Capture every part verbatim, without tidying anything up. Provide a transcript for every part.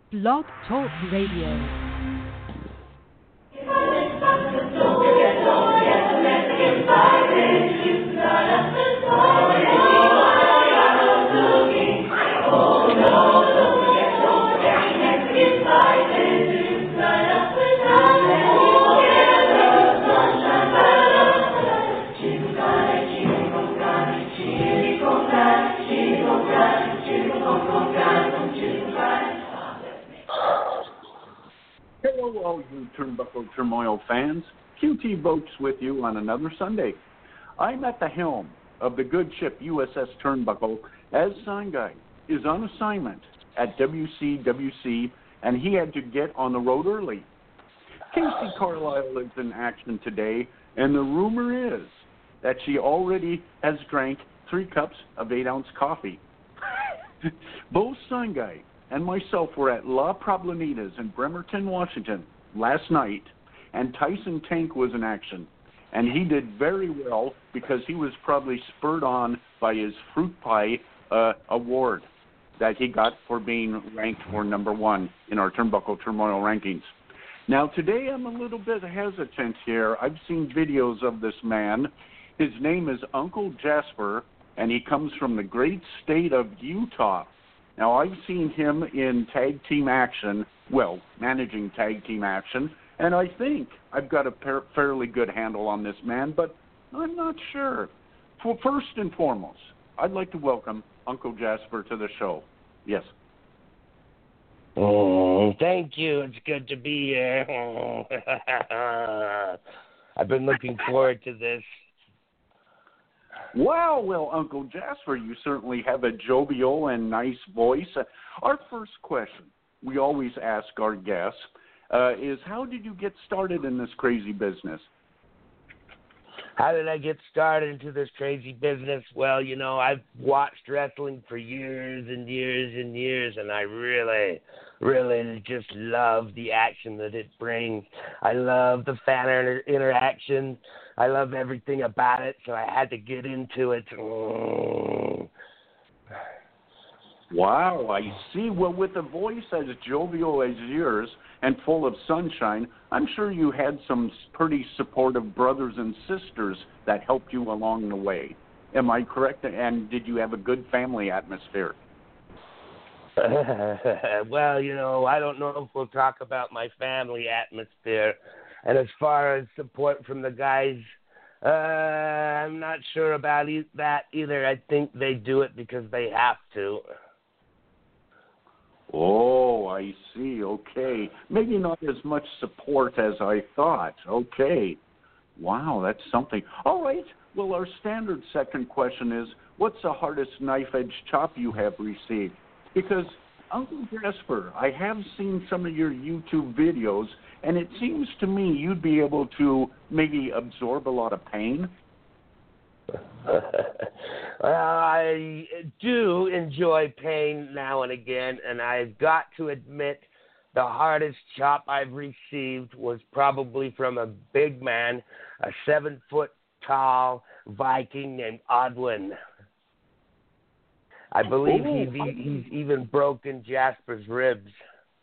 Blog Talk Radio. Hello, all you Turnbuckle Turmoil fans. Q T Boats with you on another Sunday. I'm at the helm of the good ship U S S Turnbuckle as Sign Guy is on assignment at W C W C, and he had to get on the road early. Casey Carlisle is in action today, and the rumor is that she already has drank three cups of eight-ounce coffee. Both Sign Guy and myself were at La Problemitas in Bremerton, Washington last night, and Tyson Tank was in action. And he did very well because he was probably spurred on by his fruit pie uh, award that he got for being ranked for number one in our Turnbuckle Turmoil rankings. Now, today I'm a little bit hesitant here. I've seen videos of this man. His name is Uncle Jasper, and he comes from the great state of Utah. Now, I've seen him in tag team action, well, managing tag team action, and I think I've got a par- fairly good handle on this man, but I'm not sure. For first and foremost, I'd like to welcome Uncle Jasper to the show. Yes. Oh, thank you. It's good to be here. I've been looking forward to this. Wow, well, Uncle Jasper, you certainly have a jovial and nice voice. Uh, our first question we always ask our guests uh, is, how did you get started in this crazy business? How did I get started into this crazy business? Well, you know, I've watched wrestling for years and years and years, and I really, really just love the action that it brings. I love the fan inter- interaction. I love everything about it, so I had to get into it. Mm. Wow, I see. Well, with a voice as jovial as yours and full of sunshine, I'm sure you had some pretty supportive brothers and sisters that helped you along the way. Am I correct? And did you have a good family atmosphere? Well, you know, I don't know if we'll talk about my family atmosphere. And as far as support from the guys, uh, I'm not sure about e- that either. I think they do it because they have to. Oh, I see. Okay. Maybe not as much support as I thought. Okay. Wow, that's something. All right. Well, our standard second question is, what's the hardest knife-edge chop you have received? Because, Uncle Jasper, I have seen some of your YouTube videos, and it seems to me you'd be able to maybe absorb a lot of pain. Well, I do enjoy pain now and again, and I've got to admit the hardest chop I've received was probably from a big man, a seven-foot-tall Viking named Odwin. I believe oh, he's, he's even broken Jasper's ribs.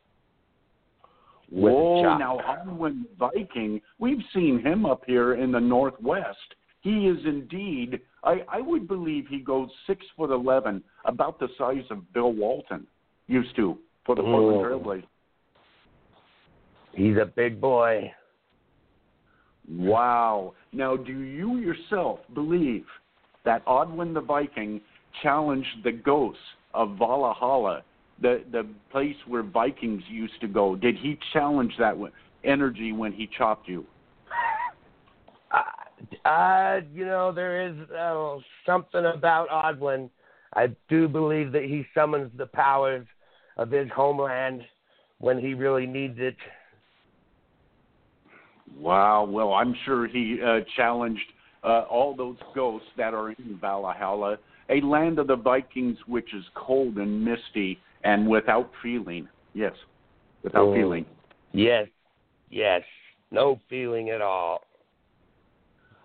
Whoa, now Odwin Viking, we've seen him up here in the Northwest. He is indeed, I, I would believe he goes six foot eleven, about the size of Bill Walton used to for the Portland Trailblazers. He's a big boy. Wow. Now, do you yourself believe that Odwin the Viking challenged the ghosts of Valhalla, the, the place where Vikings used to go? Did he challenge that energy when he chopped you? Uh, uh, you know, there is uh, something about Odwin. I do believe that he summons the powers of his homeland when he really needs it. Wow. Well, I'm sure he uh, challenged uh, all those ghosts that are in Valhalla, a land of the Vikings which is cold and misty and without feeling. Yes, without oh. feeling. Yes, yes, no feeling at all.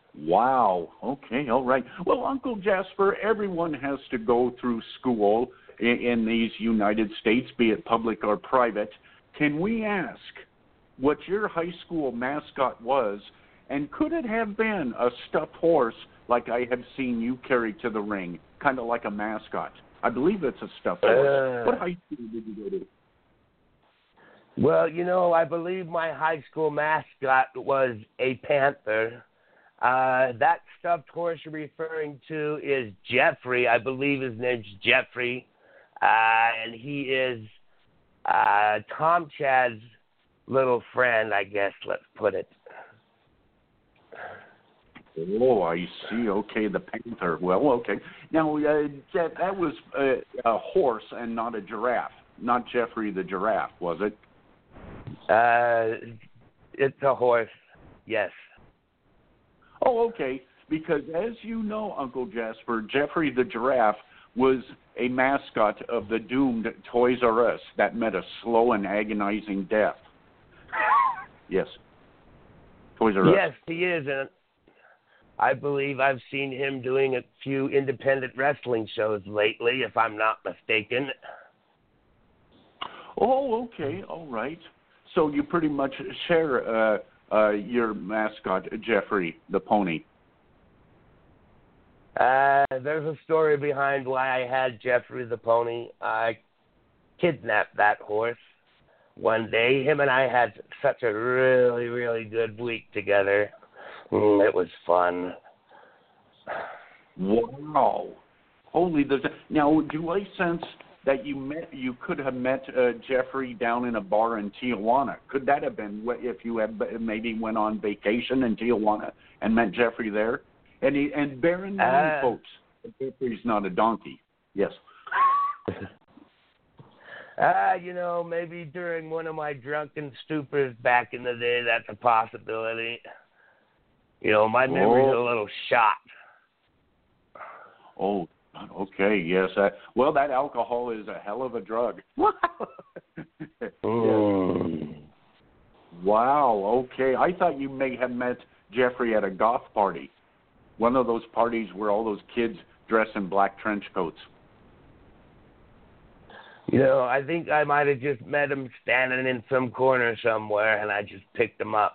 Wow. Okay, all right. Well, Uncle Jasper, everyone has to go through school in, in these United States, be it public or private, can we ask what your high school mascot was, and could it have been a stuffed horse like I have seen you carry to the ring, kind of like a mascot? I believe it's a stuffed horse. Uh, what high school did you go to? Well, you know, I believe my high school mascot was a panther. Uh, that stuffed horse you're referring to is Jeffrey. I believe his name's Jeffrey. Uh, and he is uh, Tom Chad's little friend, I guess, let's put it. Oh, I see. Okay, the panther. Well, okay. Now, uh, that, that was a, a horse and not a giraffe. Not Jeffrey the giraffe, was it? Uh, it's a horse, yes. Oh, okay. Because as you know, Uncle Jasper, Jeffrey the giraffe was a mascot of the doomed Toys R Us that met a slow and agonizing death. Yes. Toys R Us. Yes, he is, and I believe I've seen him doing a few independent wrestling shows lately, if I'm not mistaken. Oh, okay. All right. So you pretty much share uh, uh, your mascot, Jeffrey the pony. Uh, there's a story behind why I had Jeffrey the pony. I kidnapped that horse one day. Him and I had such a really, really good week together. Mm, it was fun. Wow. Holy, there's a, now, do I sense that you met, you could have met uh, Jeffrey down in a bar in Tijuana? Could that have been if you had maybe went on vacation in Tijuana and met Jeffrey there? And he, and bear in mind, uh, folks, Jeffrey's not a donkey. Yes. Ah, uh, you know, maybe during one of my drunken stupors back in the day, that's a possibility. You know, my memory's oh. a little shot. Oh, okay, yes. Uh, well, that alcohol is a hell of a drug. mm. Wow, okay. I thought you may have met Jeffrey at a goth party. One of those parties where all those kids dress in black trench coats. You know, I think I might have just met him standing in some corner somewhere, and I just picked him up.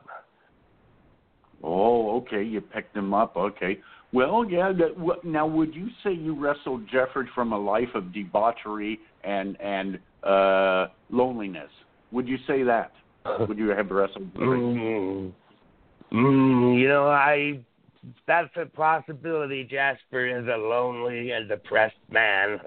Oh, okay. You picked him up. Okay. Well, yeah. That, now, would you say you wrestled Jeffrey from a life of debauchery and and uh, loneliness? Would you say that? Would you have wrestled Jeffrey? Mm, mm, you know, I. That's a possibility. Jasper is a lonely and depressed man.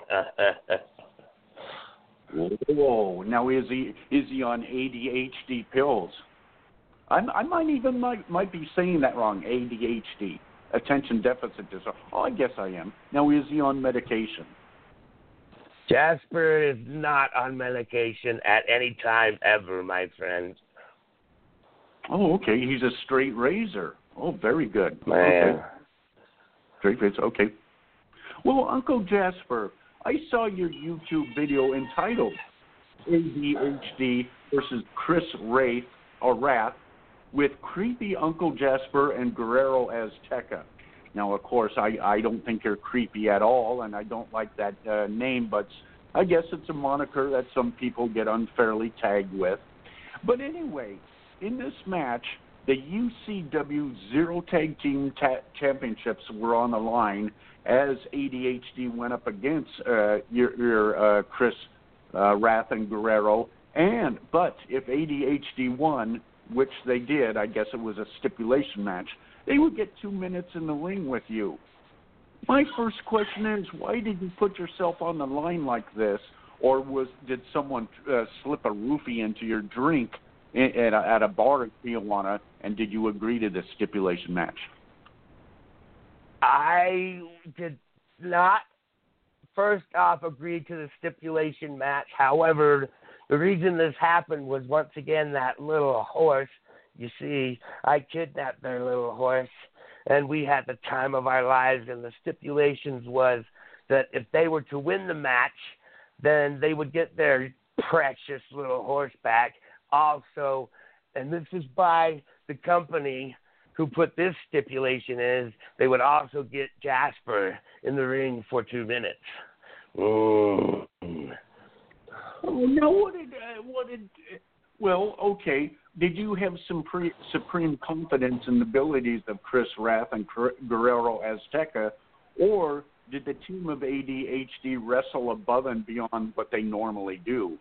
Whoa! Now, is he is he on A D H D pills? I'm, I might even might might be saying that wrong. A D H D, attention deficit disorder. Oh, I guess I am. Now, is he on medication? Jasper is not on medication at any time ever, my friend. Oh, okay. He's a straight razor. Oh, very good. Man. Okay. Straight razor. Okay. Well, Uncle Jasper, I saw your YouTube video entitled A D H D versus Chris Wraith or Wrath with creepy Uncle Jasper and Guerrero Azteca. Now, of course, I, I don't think you're creepy at all, and I don't like that uh, name, but I guess it's a moniker that some people get unfairly tagged with. But anyway, in this match, the U C W Zero Tag Team ta- Championships were on the line as A D H D went up against uh, your, your uh, Chris uh, Wrath and Guerrero. And but if A D H D won, which they did, I guess it was a stipulation match, they would get two minutes in the ring with you. My first question is, why did you put yourself on the line like this? Or was did someone uh, slip a roofie into your drink in, at, a, at a bar in Tijuana, and did you agree to this stipulation match? I did not, first off, agree to the stipulation match. However, the reason this happened was, once again, that little horse. You see, I kidnapped their little horse, and we had the time of our lives, and the stipulations was that if they were to win the match, then they would get their precious little horse back. Also, and this is by the company who put this stipulation is, they would also get Jasper in the ring for two minutes. Mm. Oh, no, what did, uh, what did, uh, well, okay. Did you have some pre- supreme confidence in the abilities of Chris Rath and Guerrero Azteca, or did the team of A D H D wrestle above and beyond what they normally do?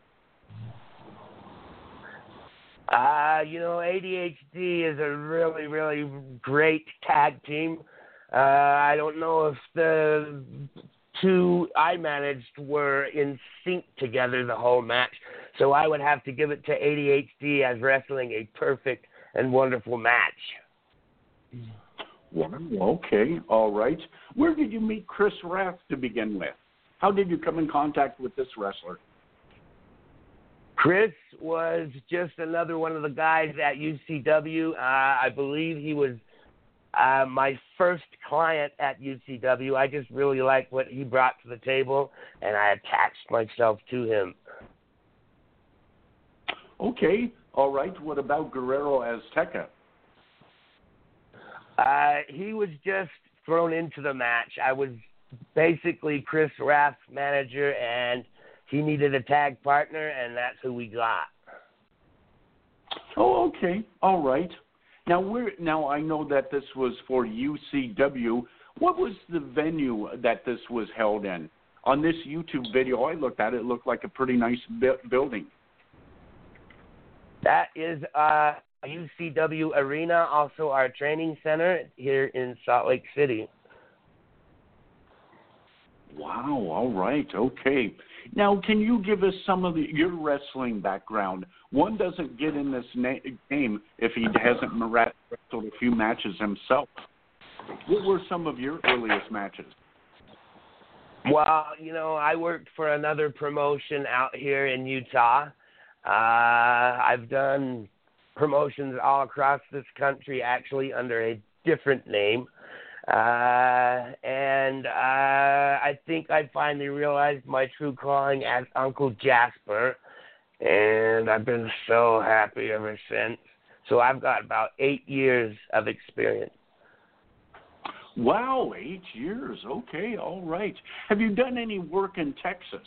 Uh, you know, A D H D is a really, really great tag team. Uh, I don't know if the two I managed were in sync together the whole match, so I would have to give it to A D H D as wrestling a perfect and wonderful match. Well, okay, all right. Where did you meet Chris Rath to begin with? How did you come in contact with this wrestler? Chris was just another one of the guys at U C W. Uh, I believe he was uh, my first client at U C W. I just really liked what he brought to the table, and I attached myself to him. Okay, all right. What about Guerrero Azteca? Uh, he was just thrown into the match. I was basically Chris Rath's manager, and he needed a tag partner, and that's who we got. Oh, okay. All right. Now, we're, now I know that this was for U C W. What was the venue that this was held in? On this YouTube video I looked at, it looked like a pretty nice bu- building. That is uh, U C W Arena, also our training center here in Salt Lake City. Wow, all right, okay. Now, can you give us some of the, your wrestling background? One doesn't get in this na- game if he hasn't wrestled a few matches himself. What were some of your earliest matches? Well, you know, I worked for another promotion out here in Utah. Uh, I've done promotions all across this country, actually under a different name. Uh, and uh, I think I finally realized my true calling as Uncle Jasper, and I've been so happy ever since. So I've got about eight years of experience. Wow, eight years. Okay, all right. Have you done any work in Texas?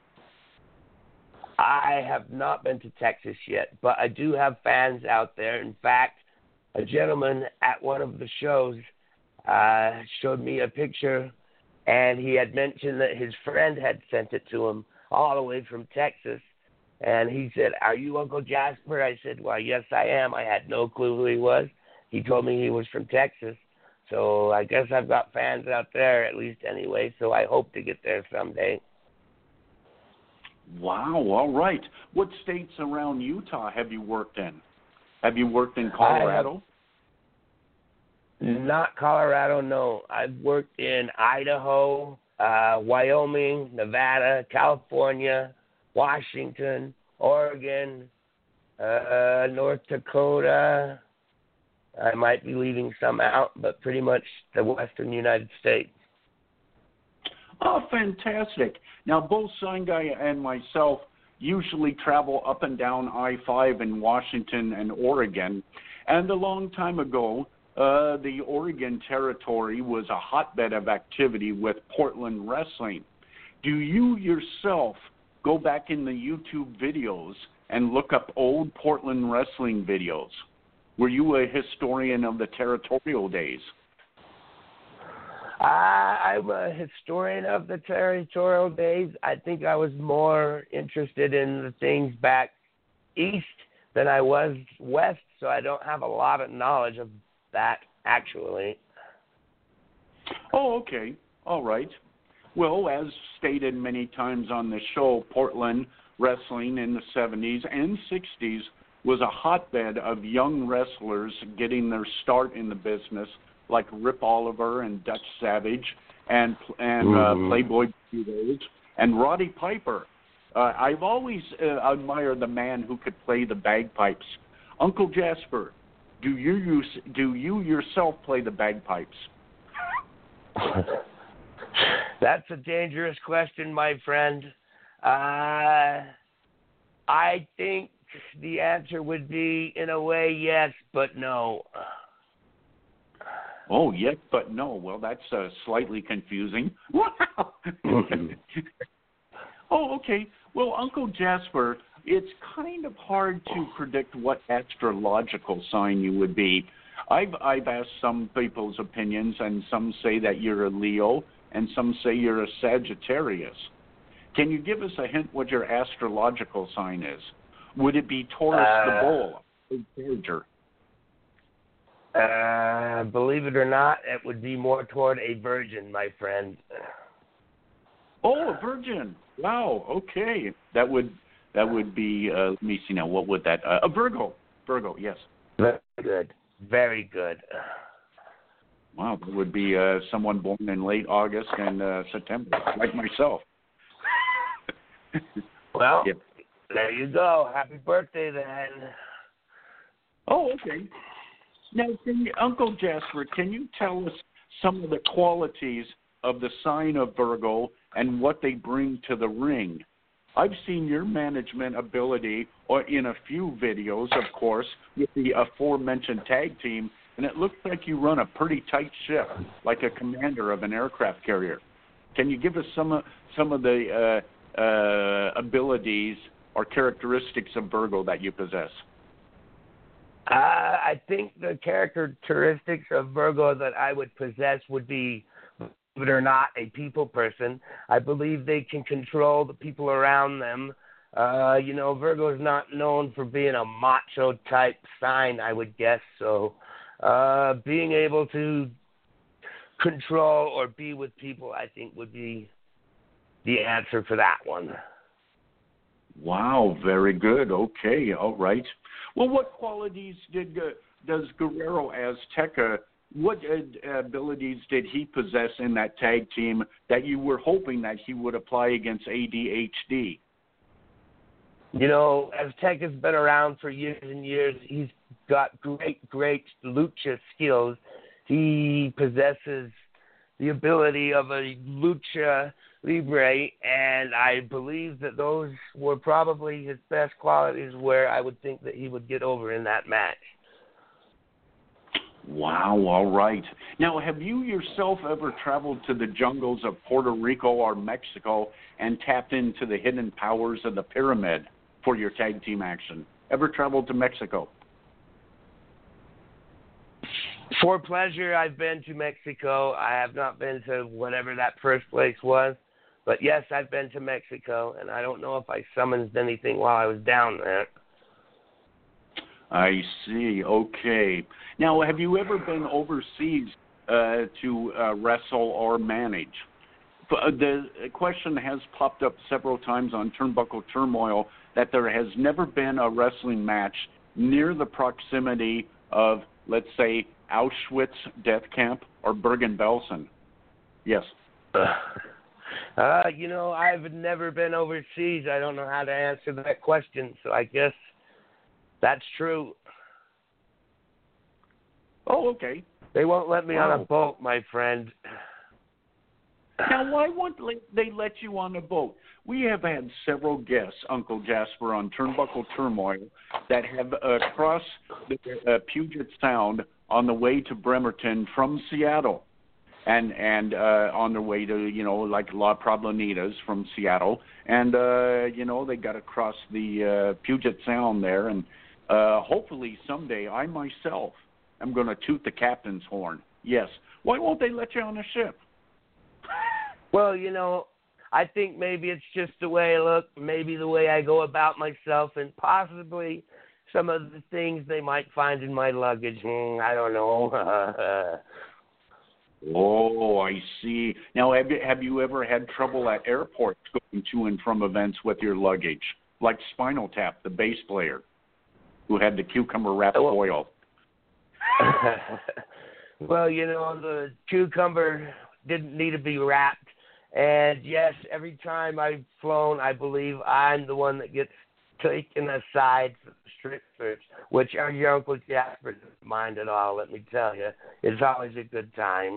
I have not been to Texas yet, but I do have fans out there. In fact, a gentleman at one of the shows uh, showed me a picture, and he had mentioned that his friend had sent it to him all the way from Texas. And he said, "Are you Uncle Jasper?" I said, "Well, yes, I am." I had no clue who he was. He told me he was from Texas. So I guess I've got fans out there, at least anyway, so I hope to get there someday. Wow, all right. What states around Utah have you worked in? Have you worked in Colorado? Not Colorado, no. I've worked in Idaho, uh, Wyoming, Nevada, California, Washington, Oregon, uh, North Dakota. I might be leaving some out, but pretty much the western United States. Oh, fantastic. Now, both Sangai and myself usually travel up and down I five in Washington and Oregon. And a long time ago, uh, the Oregon territory was a hotbed of activity with Portland wrestling. Do you yourself go back in the YouTube videos and look up old Portland wrestling videos? Were you a historian of the territorial days? Uh, I'm a historian of the territorial days. I think I was more interested in the things back east than I was west, so I don't have a lot of knowledge of that, actually. Oh, okay. All right. Well, as stated many times on the show, Portland wrestling in the seventies and sixties was a hotbed of young wrestlers getting their start in the business, like Rip Oliver and Dutch Savage and and mm-hmm. uh, Playboy Heroes and Roddy Piper. Uh, I've always uh, admired the man who could play the bagpipes. Uncle Jasper, do you use, do you yourself play the bagpipes? That's a dangerous question, my friend. Uh, I think the answer would be, in a way, yes, but no. Oh, yes, but no. Well, that's uh, slightly confusing. Wow. Oh, okay. Well, Uncle Jasper, it's kind of hard to predict what astrological sign you would be. I've I've asked some people's opinions, and some say that you're a Leo, and some say you're a Sagittarius. Can you give us a hint what your astrological sign is? Would it be Taurus uh, the bull, or Uh, believe it or not, it would be more toward a virgin, my friend. Oh, a virgin. Wow. Okay. That would that would be. Uh, let me see now. What would that? Uh, a Virgo. Virgo. Yes. Very good. Very good. Wow. That would be uh, someone born in late August and uh, September, like myself. Well, yep. There you go. Happy birthday, then. Oh, okay. Now, can you, Uncle Jasper, can you tell us some of the qualities of the sign of Virgo and what they bring to the ring? I've seen your management ability or in a few videos, of course, with the aforementioned tag team, and it looks like you run a pretty tight ship, like a commander of an aircraft carrier. Can you give us some of, some of the uh, uh, abilities or characteristics of Virgo that you possess? Uh, I think the characteristics of Virgo that I would possess would be, believe it or not, a people person. I believe they can control the people around them. Uh, you know, Virgo is not known for being a macho type sign, I would guess. So uh, being able to control or be with people, I think, would be the answer for that one. Wow, very good. Okay, all right. Well, what qualities did uh, does Guerrero Azteca, what uh, abilities did he possess in that tag team that you were hoping that he would apply against A D H D? You know, Azteca's been around for years and years. He's got great, great lucha skills. He possesses the ability of a lucha libre, and I believe that those were probably his best qualities where I would think that he would get over in that match. Wow, all right. Now, have you yourself ever traveled to the jungles of Puerto Rico or Mexico and tapped into the hidden powers of the pyramid for your tag team action? Ever traveled to Mexico? For pleasure, I've been to Mexico. I have not been to whatever that first place was. But, yes, I've been to Mexico, and I don't know if I summoned anything while I was down there. I see. Okay. Now, have you ever been overseas uh, to uh, wrestle or manage? The question has popped up several times on Turnbuckle Turmoil that there has never been a wrestling match near the proximity of, let's say, Auschwitz death camp or Bergen-Belsen. Yes. Uh, you know, I've never been overseas. I don't know how to answer that question, so I guess that's true. Oh, okay. They won't let me Wow. on a boat, my friend. Now, why won't they let you on a boat? We have had several guests, Uncle Jasper, on Turnbuckle Turmoil that have uh, crossed the uh, Puget Sound on the way to Bremerton from Seattle. And and uh, on their way to, you know, like La Problanitas from Seattle. And, uh, you know, they got across the uh, Puget Sound there. And uh, hopefully someday I myself am going to toot the captain's horn. Yes. Why won't they let you on a ship? Well, you know, I think maybe it's just the way I look, maybe the way I go about myself, and possibly some of the things they might find in my luggage. Mm, I don't know. Oh, I see. Now, have you, have you ever had trouble at airports going to and from events with your luggage? Like Spinal Tap, the bass player, who had the cucumber wrap well, foil. Well, you know, the cucumber didn't need to be wrapped. And, yes, every time I've flown, I believe I'm the one that gets taken aside for the strip search, which our your Uncle Jasper doesn't mind at all, let me tell you. It's always a good time.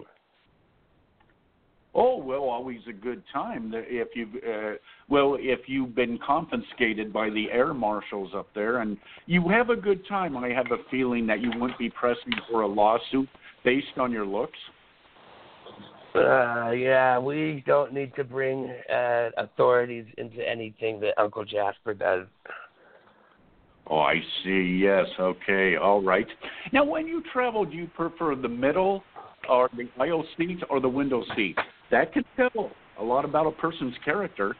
Oh, well, always a good time. If you've, uh, well, if you've been confiscated by the air marshals up there and you have a good time, I have a feeling that you wouldn't be pressing for a lawsuit based on your looks. Uh, yeah, we don't need to bring uh, authorities into anything that Uncle Jasper does. Oh, I see. Yes. Okay. All right. Now, when you travel, do you prefer the middle or the aisle seat or the window seat? That can tell a lot about a person's character.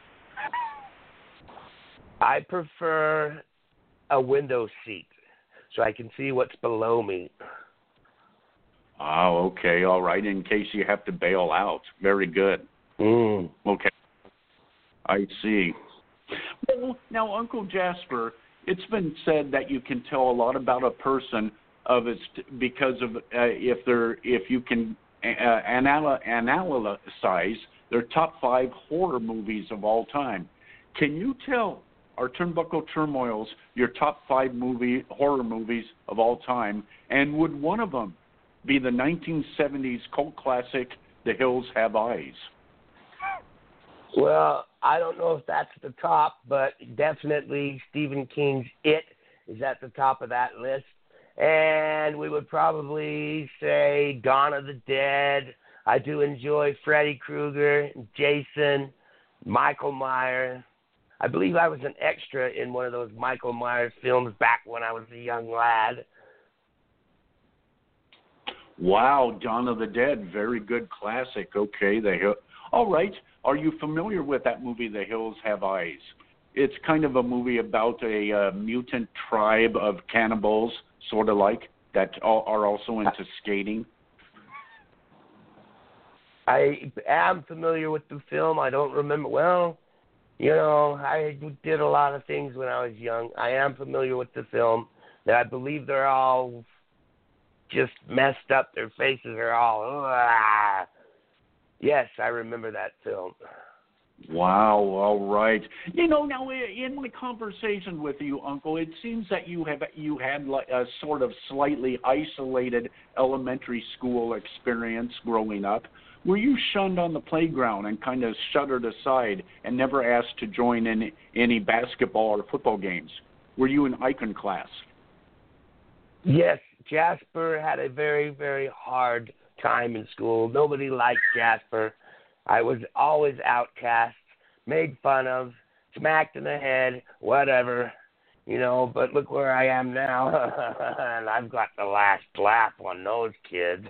I prefer a window seat so I can see what's below me. Oh, okay. All right. In case you have to bail out. Very good. Mm. Okay. I see. Well, now, Uncle Jasper, it's been said that you can tell a lot about a person of its because of uh, if they're if you can uh, anal- analyze their top five horror movies of all time. Can you tell our Turnbuckle Turmoils your top five movie horror movies of all time, and would one of them be the nineteen seventies cult classic The Hills Have Eyes? Well, I don't know if that's the top, but definitely Stephen King's It is at the top of that list. And we would probably say Dawn of the Dead. I do enjoy Freddy Krueger, Jason, Michael Myers. I believe I was an extra in one of those Michael Myers films back when I was a young lad. Wow, Dawn of the Dead, very good classic. Okay, the Hill. All right. Are you familiar with that movie, The Hills Have Eyes? It's kind of a movie about a uh, mutant tribe of cannibals, sort of like, that are also into skating. I am familiar with the film. I don't remember. Well, you know, I did a lot of things when I was young. I am familiar with the film. I believe they're all just messed up. Their faces are all... Ah. Yes, I remember that film. Wow, all right. You know, now in my conversation with you, Uncle, it seems that you have you had like a sort of slightly isolated elementary school experience growing up. Were you shunned on the playground and kind of shuttered aside and never asked to join in any basketball or football games? Were you in iconoclast? Yes, Jasper had a very, very hard time in school. Nobody liked Jasper. I was always outcast, made fun of, smacked in the head, whatever, you know, but look where I am now, and I've got the last laugh on those kids.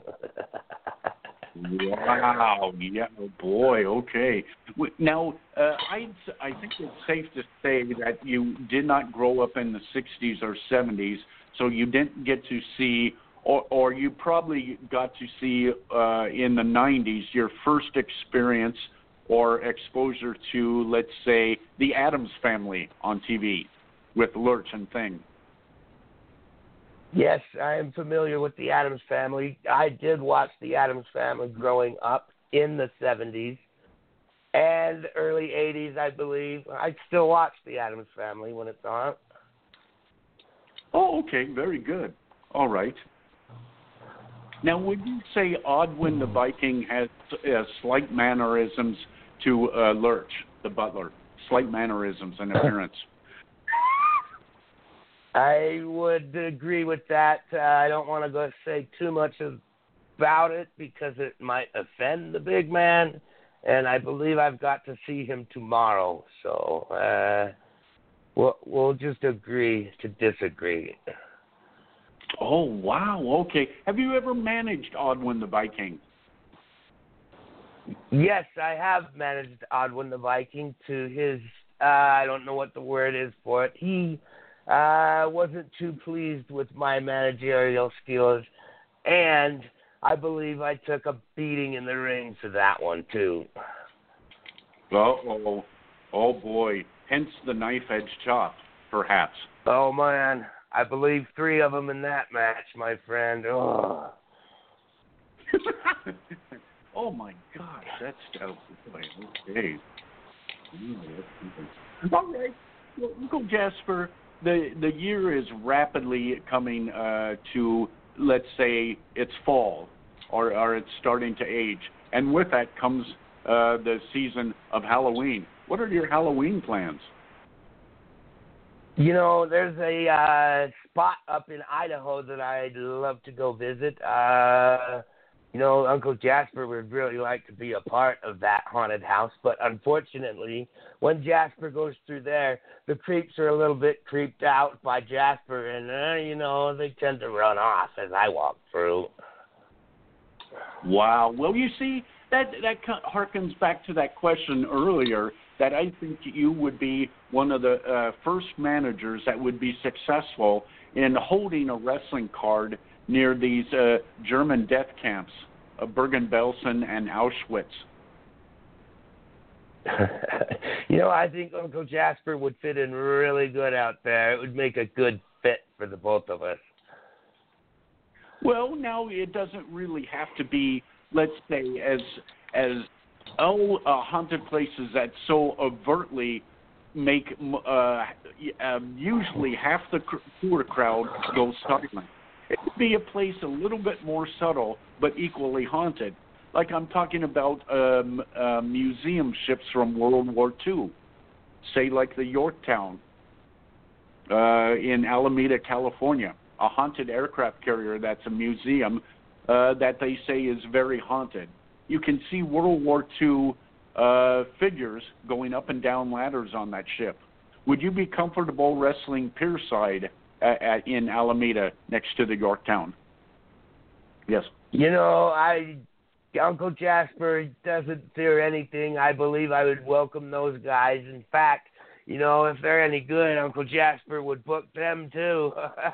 Wow, yeah, oh boy, okay. Now, uh, I I think it's safe to say that you did not grow up in the sixties or seventies, so you didn't get to see Or, or you probably got to see uh, in the nineties your first experience or exposure to, let's say, the Addams Family on T V with Lurch and Thing. Yes, I am familiar with the Addams Family. I did watch the Addams Family growing up in the seventies and early eighties, I believe. I still watch the Addams Family when it's on. Oh, okay, very good. All right. Now, would you say Odwin the Viking has uh, slight mannerisms to uh, Lurch, the butler? Slight mannerisms and appearance. I would agree with that. Uh, I don't want to go say too much about it because it might offend the big man, and I believe I've got to see him tomorrow. So uh, we'll, we'll just agree to disagree. Oh, wow. Okay. Have you ever managed Odwin the Viking? Yes, I have managed Odwin the Viking to his, uh, I don't know what the word is for it. He uh, wasn't too pleased with my managerial skills, and I believe I took a beating in the ring for that one, too. Uh-oh. Oh, boy. Hence the knife-edge chop, perhaps. Oh, man. I believe three of them in that match, my friend. Oh, oh my gosh, that's dope. Okay. All right. Well, Uncle Jasper, the the year is rapidly coming uh, to, let's say, it's fall, or, or it's starting to age. And with that comes uh, the season of Halloween. What are your Halloween plans? You know, there's a uh, spot up in Idaho that I'd love to go visit. Uh, you know, Uncle Jasper would really like to be a part of that haunted house, but unfortunately, when Jasper goes through there, the creeps are a little bit creeped out by Jasper, and, uh, you know, they tend to run off as I walk through. Wow. Well, you see, that, that harkens back to that question earlier, that I think you would be one of the uh, first managers that would be successful in holding a wrestling card near these uh, German death camps, uh, Bergen-Belsen and Auschwitz. You know, I think Uncle Jasper would fit in really good out there. It would make a good fit for the both of us. Well, now it doesn't really have to be, let's say, as as oh uh, haunted places that so overtly make uh, uh, usually half the tour crowd go silent. It would be a place a little bit more subtle but equally haunted. Like I'm talking about um, uh, museum ships from World War Two, say like the Yorktown uh, in Alameda, California, a haunted aircraft carrier that's a museum uh, that they say is very haunted. You can see World War Two uh, figures going up and down ladders on that ship. Would you be comfortable wrestling pierside at, at, in Alameda next to the Yorktown? Yes. You know, I Uncle Jasper doesn't fear anything. I believe I would welcome those guys. In fact, you know, if they're any good, Uncle Jasper would book them too.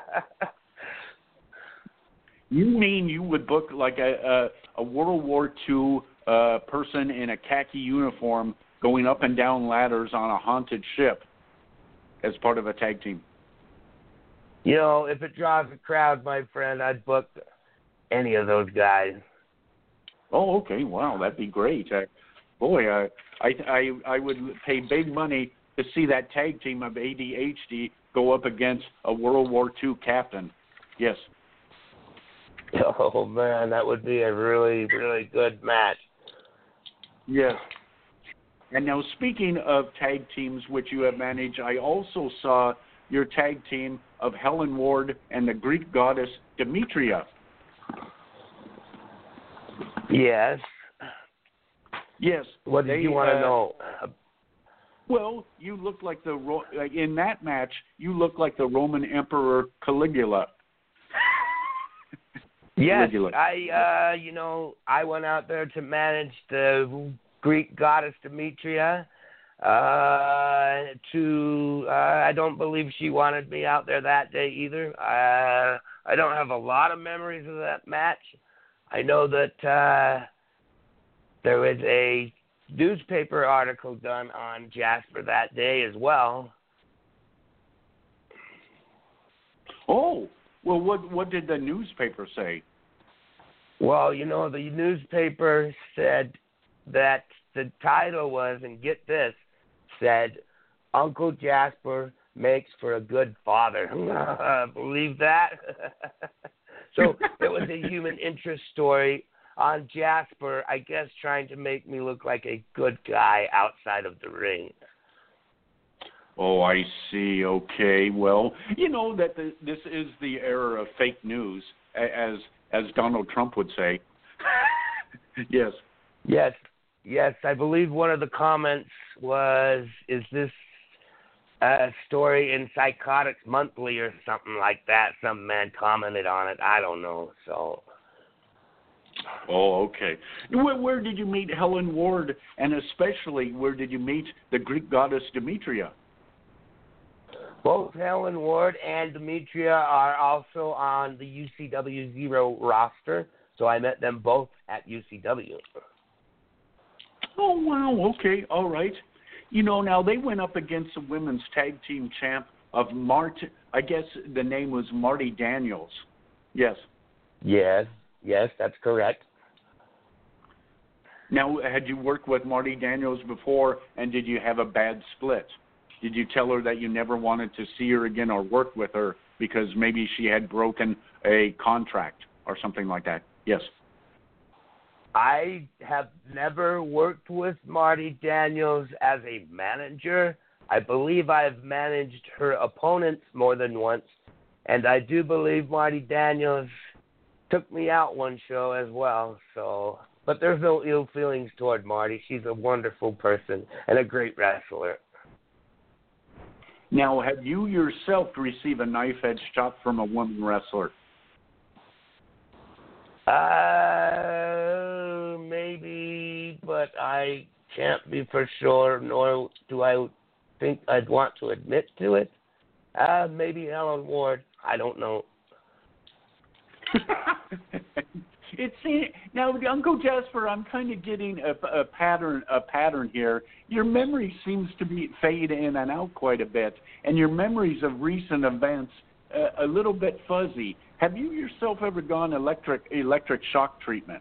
You mean you would book like a, a, a World War Two uh, person in a khaki uniform going up and down ladders on a haunted ship as part of a tag team? You know, if it draws a crowd, my friend, I'd book any of those guys. Oh, okay. Wow, that'd be great. Uh, boy, uh, I, I I would pay big money to see that tag team of A D H D go up against a World War Two captain. Yes. Oh, man, that would be a really, really good match. Yes. And now, speaking of tag teams which you have managed, I also saw your tag team of Helen Ward and the Greek goddess Demetria. Yes. Yes. What did they, you want to uh, know? Well, you look like the in that match. You look like the Roman Emperor Caligula. Yes, Caligula. I. Uh, you know, I went out there to manage the Greek goddess Demetria. Uh, to uh, I don't believe she wanted me out there that day either. Uh, I don't have a lot of memories of that match. I know that uh, there was a newspaper article done on Jasper that day as well. Oh, well, what what did the newspaper say? Well, you know, the newspaper said that the title was, and get this, said, Uncle Jasper makes for a good father. Believe that? So it was a human interest story on Jasper, I guess, trying to make me look like a good guy outside of the ring. Oh, I see. Okay. Well, you know that the, this is the era of fake news, as as Donald Trump would say. Yes. Yes. Yes. I believe one of the comments was, is this a story in Psychotics Monthly or something like that? Some man commented on it. I don't know. So. Oh, okay. Where, where did you meet Helen Ward, and especially where did you meet the Greek goddess Demetria? Both Helen Ward and Demetria are also on the U C W Zero roster, so I met them both at U C W. Oh, wow. Okay. All right. You know, now they went up against the women's tag team champ of Mart. I guess the name was Marty Daniels. Yes. Yes. Yes, that's correct. Now, had you worked with Marty Daniels before, and did you have a bad split? Did you tell her that you never wanted to see her again or work with her because maybe she had broken a contract or something like that? Yes. I have never worked with Marty Daniels as a manager. I believe I've managed her opponents more than once, and I do believe Marty Daniels took me out one show as well. So, but there's no ill feelings toward Marty. She's a wonderful person and a great wrestler. Now, have you yourself received a knife-edge shot from a woman wrestler? Uh, maybe, but I can't be for sure, nor do I think I'd want to admit to it. Uh, maybe Helen Ward. I don't know. It's now, Uncle Jasper. I'm kind of getting a, a pattern. A pattern here. Your memory seems to be fade in and out quite a bit, and your memories of recent events uh, a little bit fuzzy. Have you yourself ever gone electric electric shock treatment?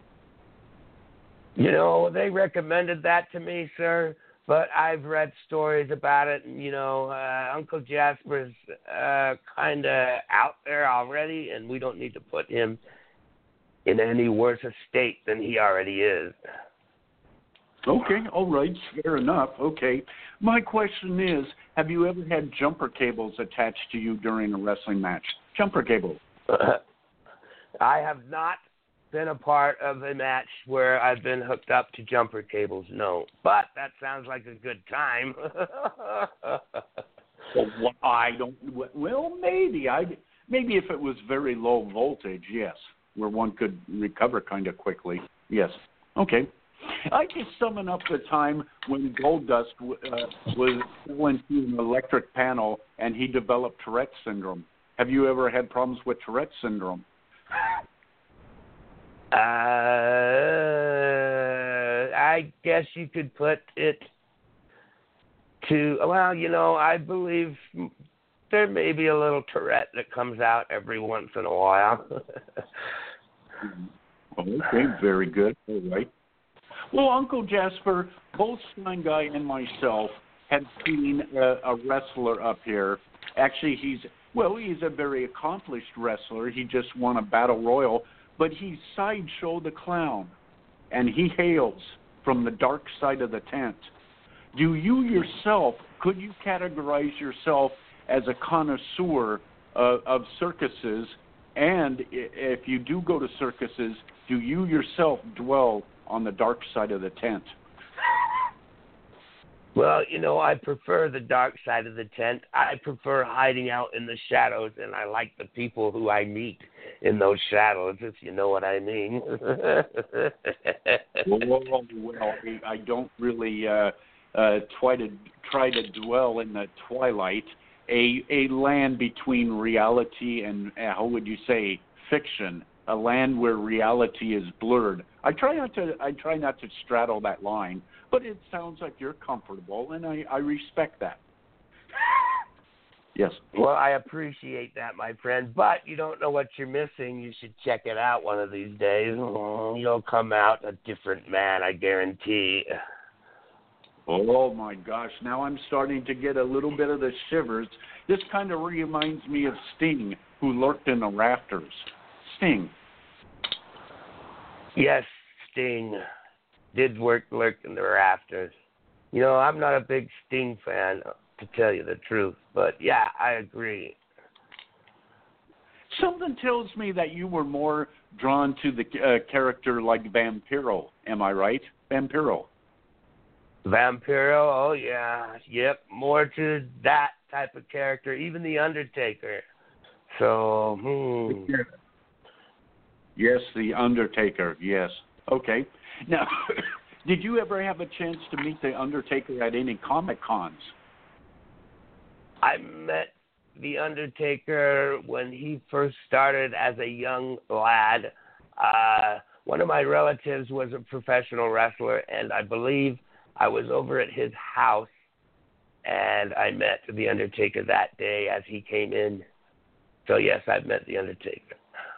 You know, they recommended that to me, sir. But I've read stories about it, and, you know, uh, Uncle Jasper's uh, kind of out there already, and we don't need to put him in any worse a state than he already is. Okay, all right, fair enough. Okay. My question is, have you ever had jumper cables attached to you during a wrestling match? Jumper cables. I have not been a part of a match where I've been hooked up to jumper cables, no. But that sounds like a good time. Well, I don't. Well, maybe I. Maybe if it was very low voltage, yes, where one could recover kind of quickly. Yes. Okay. I can summon up the time when Goldust uh, was into an electric panel and he developed Tourette's syndrome. Have you ever had problems with Tourette's syndrome? Uh, I guess you could put it to, well, you know, I believe there may be a little Tourette that comes out every once in a while. Okay, very good. All right. Well, Uncle Jasper, both Stein Guy and myself had seen a, a wrestler up here. Actually, he's, well, he's a very accomplished wrestler. He just won a battle royal. But he's Sideshow the Clown, and he hails from the dark side of the tent. Do you yourself, could you categorize yourself as a connoisseur of, of circuses? And if you do go to circuses, do you yourself dwell on the dark side of the tent? Well, you know, I prefer the dark side of the tent. I prefer hiding out in the shadows, and I like the people who I meet in those shadows, if you know what I mean. well, well, well, I don't really uh, uh, try to try to dwell in the twilight, a a land between reality and uh, how would you say fiction, a land where reality is blurred. I try not to I try not to straddle that line. But it sounds like you're comfortable, and I, I respect that. Yes. Well, I appreciate that, my friend. But you don't know what you're missing. You should check it out one of these days. You'll come out a different man, I guarantee. Oh, my gosh. Now I'm starting to get a little bit of the shivers. This kind of reminds me of Sting, who lurked in the rafters. Sting. Yes, Sting. Did work lurk in the rafters. You know, I'm not a big Sting fan, to tell you the truth, but yeah, I agree. Something tells me that you were more drawn to the uh, character like Vampiro. Am I right? Vampiro. Vampiro, oh yeah, yep, more to that type of character, even The Undertaker. So, hmm. Yes, The Undertaker, yes. Okay. Now, did you ever have a chance to meet The Undertaker at any Comic Cons? I met The Undertaker when he first started as a young lad. Uh, one of my relatives was a professional wrestler, and I believe I was over at his house, and I met The Undertaker that day as he came in. So, yes, I've met The Undertaker.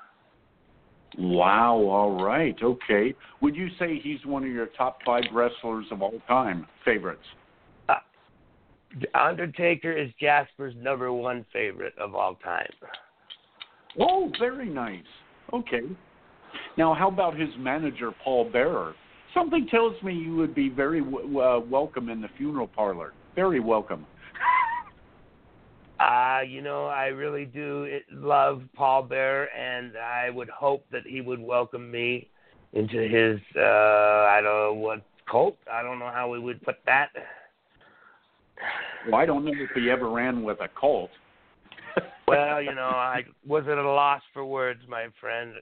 Wow, all right, okay. Would you say he's one of your top five wrestlers of all time, favorites? Uh, Undertaker is Jasper's number one favorite of all time. Oh, very nice. Okay. Now, how about his manager, Paul Bearer? Something tells me you would be very w- uh, welcome in the funeral parlor. Very welcome. Uh, you know, I really do love Paul Bearer, and I would hope that he would welcome me into his, uh, I don't know what, cult? I don't know how we would put that. Well, I don't know if he ever ran with a cult. Well, you know, I was at a loss for words, my friend.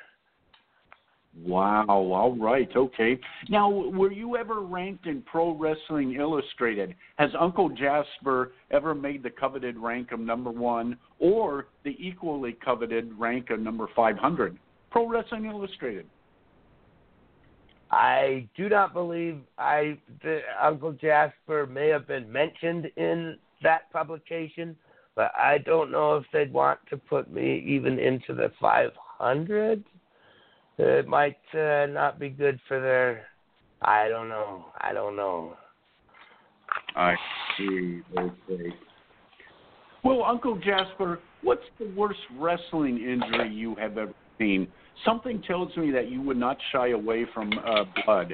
Wow, all right, okay. Now, were you ever ranked in Pro Wrestling Illustrated? Has Uncle Jasper ever made the coveted rank of number one or the equally coveted rank of number five hundred? Pro Wrestling Illustrated. I do not believe I the, Uncle Jasper may have been mentioned in that publication, but I don't know if they'd want to put me even into the five hundred. It might uh, not be good for their. I don't know. I don't know. I see. Okay. Well, Uncle Jasper, what's the worst wrestling injury you have ever seen? Something tells me that you would not shy away from uh, blood.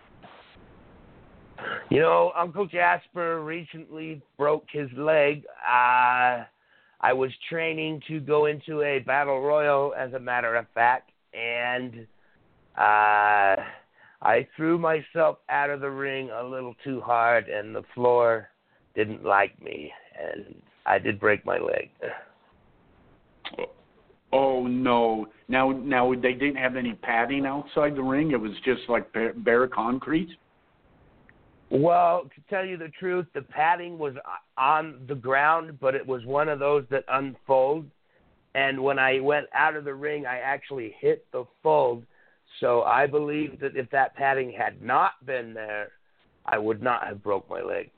You know, Uncle Jasper recently broke his leg. Uh, I was training to go into a battle royal, as a matter of fact, and uh, I threw myself out of the ring a little too hard, and the floor didn't like me, and I did break my leg. Oh no! Now, now they didn't have any padding outside the ring. It was just like bare, bare concrete. Well, to tell you the truth, the padding was on the ground, but it was one of those that unfold. And when I went out of the ring, I actually hit the fold. So I believe that if that padding had not been there, I would not have broke my leg.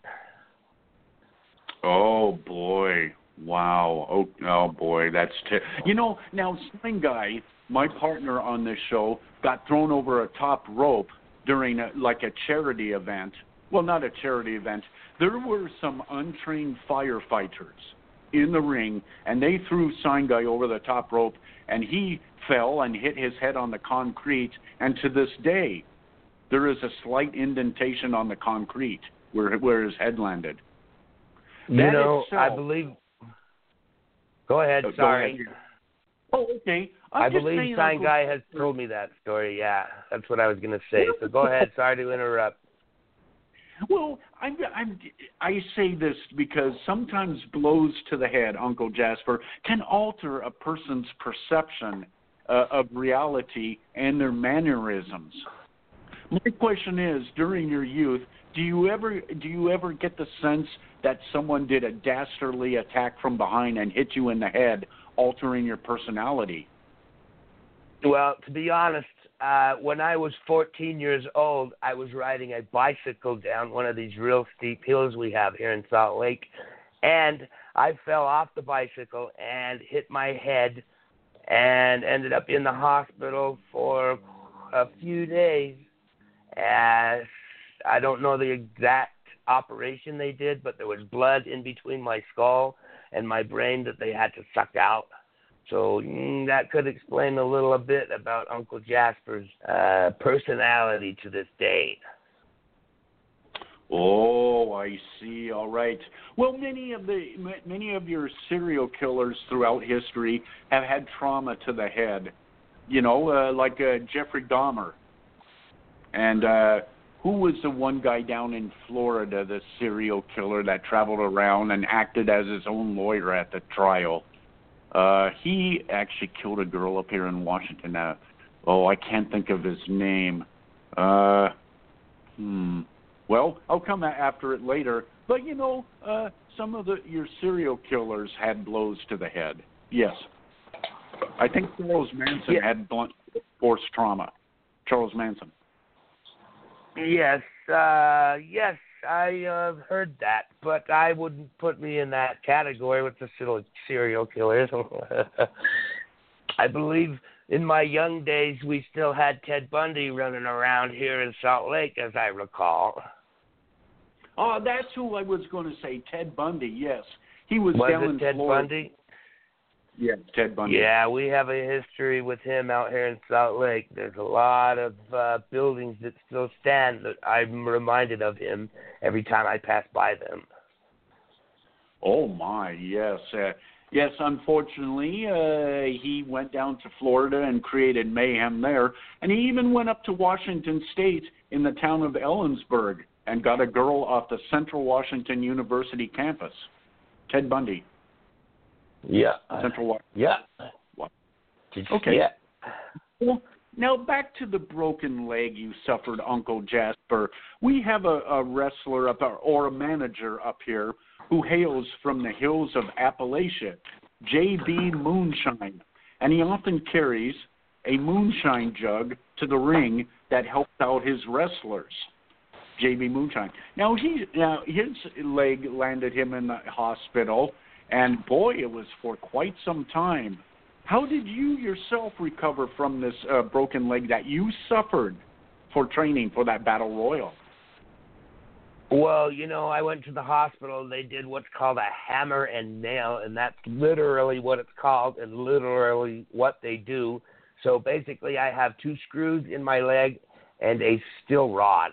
Oh boy! Wow! Oh, oh boy! That's ter- you know. Now, Sign Guy, my partner on this show, got thrown over a top rope during a, like a charity event. Well, not a charity event. There were some untrained firefighters in the ring, and they threw Sign Guy over the top rope, and he fell and hit his head on the concrete, and to this day, there is a slight indentation on the concrete where where his head landed. You That know, itself, I believe... Go ahead, Go sorry. ahead. Oh, okay. I'm I just believe saying, Sign Uncle Guy has told me that story, yeah. That's what I was going to say. So go ahead, sorry to interrupt. Well, I'm, I'm, I say this because sometimes blows to the head, Uncle Jasper, can alter a person's perception uh, of reality and their mannerisms. My question is, during your youth, do you ever do you ever get the sense that someone did a dastardly attack from behind and hit you in the head, altering your personality? Well, to be honest, uh, when I was fourteen years old, I was riding a bicycle down one of these real steep hills we have here in Salt Lake, and I fell off the bicycle and hit my head and ended up in the hospital for a few days. As I don't know the exact operation they did, but there was blood in between my skull and my brain that they had to suck out. So mm, that could explain a little a bit about Uncle Jasper's uh, personality to this day. Oh, I see. All right. Well, many of the many of your serial killers throughout history have had trauma to the head. You know, uh, like uh, Jeffrey Dahmer. And uh, who was the one guy down in Florida, the serial killer that traveled around and acted as his own lawyer at the trial? Uh, he actually killed a girl up here in Washington. Uh, oh, I can't think of his name. Uh, hmm. Well, I'll come after it later. But, you know, uh, some of the your serial killers had blows to the head. Yes. I think Charles Manson Yeah. had blunt force trauma. Charles Manson. Yes, uh, yes, I uh, heard that, but I wouldn't put me in that category with the serial killers. I believe in my young days we still had Ted Bundy running around here in Salt Lake, as I recall. Oh, that's who I was going to say, Ted Bundy, yes. He was, was down it in Ted Florida. Bundy? Yeah, Ted Bundy. Yeah, we have a history with him out here in Salt Lake. There's a lot of uh, buildings that still stand that I'm reminded of him every time I pass by them. Oh, my, yes. Uh, yes, unfortunately, uh, he went down to Florida and created mayhem there. And he even went up to Washington State in the town of Ellensburg and got a girl off the Central Washington University campus. Ted Bundy. Yeah. Central Washington. Yeah. Okay. Yeah. Well, now back to the broken leg you suffered, Uncle Jasper. We have a, a wrestler up, or a manager up here who hails from the hills of Appalachia, J B Moonshine, and he often carries a moonshine jug to the ring that helps out his wrestlers. J B Moonshine. Now he, now his leg landed him in the hospital, and boy, it was for quite some time. How did you yourself recover from this uh, broken leg that you suffered for training for that battle royal? Well, you know, I went to the hospital. They did what's called a hammer and nail, and that's literally what it's called and literally what they do. So basically, I have two screws in my leg and a steel rod.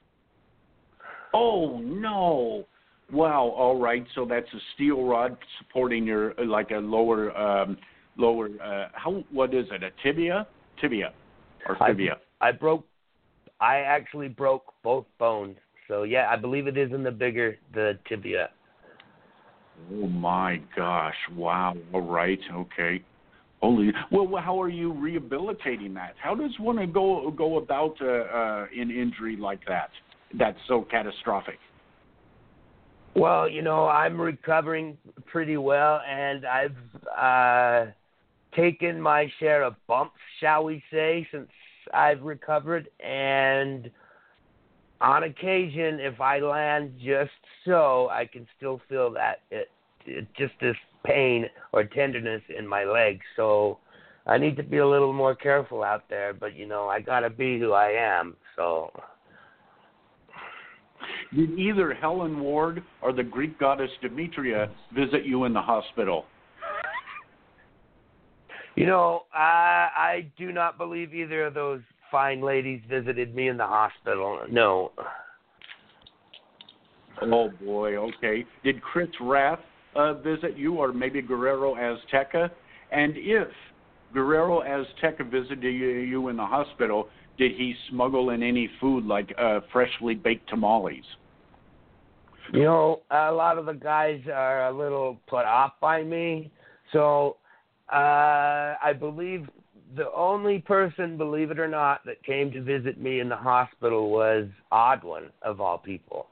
Oh, no. Wow, all right. So that's a steel rod supporting your, like a lower, um, lower, uh, how, what is it, a tibia? Tibia, or tibia. I, I broke, I actually broke both bones. So, yeah, I believe it is in the bigger, the tibia. Oh, my gosh. Wow. All right. Okay. Holy. Well, how are you rehabilitating that? How does one go go about uh, uh, an injury like that that's so catastrophic? Well, you know, I'm recovering pretty well, and I've uh, taken my share of bumps, shall we say, since I've recovered, and on occasion, if I land just so, I can still feel that it, it just this pain or tenderness in my leg. So I need to be a little more careful out there. But you know, I gotta be who I am. So. Did either Helen Ward or the Greek goddess Demetria visit you in the hospital? You know, I, I do not believe either of those fine ladies visited me in the hospital. No. Oh, boy. Okay. Did Chris Rath uh, visit you, or maybe Guerrero Azteca? And if Guerrero Azteca visited you in the hospital, did he smuggle in any food like uh, freshly baked tamales? You know, a lot of the guys are a little put off by me. So uh, I believe the only person, believe it or not, that came to visit me in the hospital was Odwin, of all people.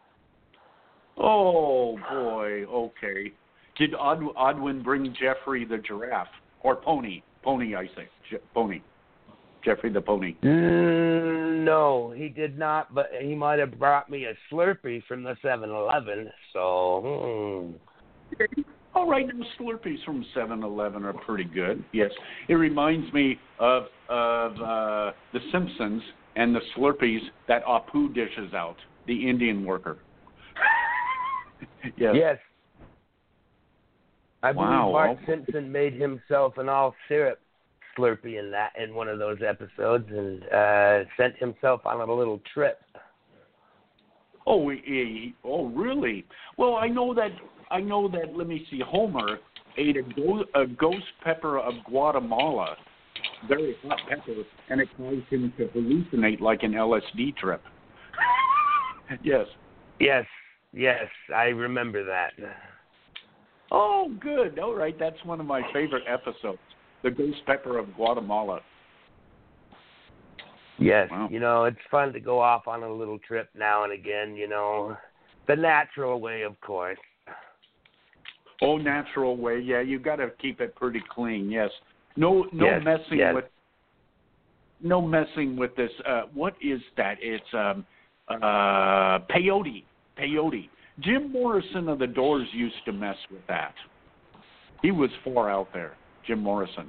Oh, boy. Okay. Did Od- Odwin bring Jeffrey the giraffe? Or Pony? Pony, I say. Je- Pony. Jeffrey the Pony. Mm, no, he did not, but he might have brought me a Slurpee from the seven eleven, so... Hmm. All right, those Slurpees from seven eleven are pretty good, yes. It reminds me of of uh, The Simpsons and the Slurpees that Apu dishes out, the Indian worker. Yes. Yes. I believe Wow. Bart Simpson made himself an all-syrup Slurpee in that in one of those episodes and uh, sent himself on a little trip. Oh, he, he, oh, really? Well, I know that. I know that. Let me see. Homer ate a, go, a ghost pepper of Guatemala, very hot pepper, and it caused him to hallucinate like an L S D trip. Yes. Yes. Yes, I remember that. Oh, good. All right, that's one of my favorite episodes, the ghost pepper of Guatemala. Yes, wow. You know, it's fun to go off on a little trip now and again, you know, the natural way, of course. Oh, natural way, yeah, you got to keep it pretty clean, yes. No no yes, messing yes. with no messing with this. Uh, what is that? It's um, uh, peyote. Peyote. Jim Morrison of the Doors used to mess with that. He was far out there, Jim Morrison.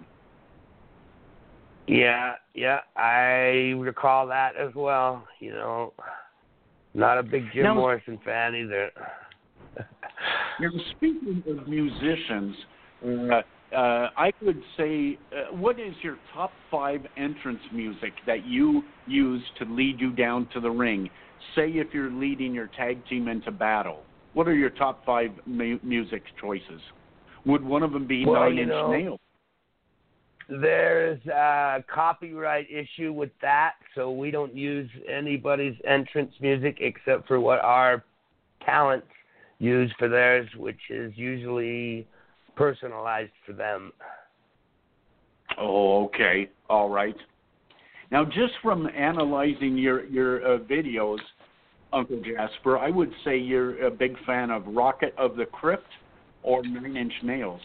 Yeah, yeah, I recall that as well. You know, not a big Jim now, Morrison fan either. Now, speaking of musicians, uh, uh, I would say, uh, what is your top five entrance music that you use to lead you down to the ring? Say if you're leading your tag team into battle. What are your top five mu- music choices? Would one of them be well, Nine you Inch know, Nails? There's a copyright issue with that, so we don't use anybody's entrance music except for what our talents use for theirs, which is usually personalized for them. Oh, okay. All right. Now, just from analyzing your, your uh, videos, Uncle Jasper, I would say you're a big fan of Rocket of the Crypt or Nine Inch Nails.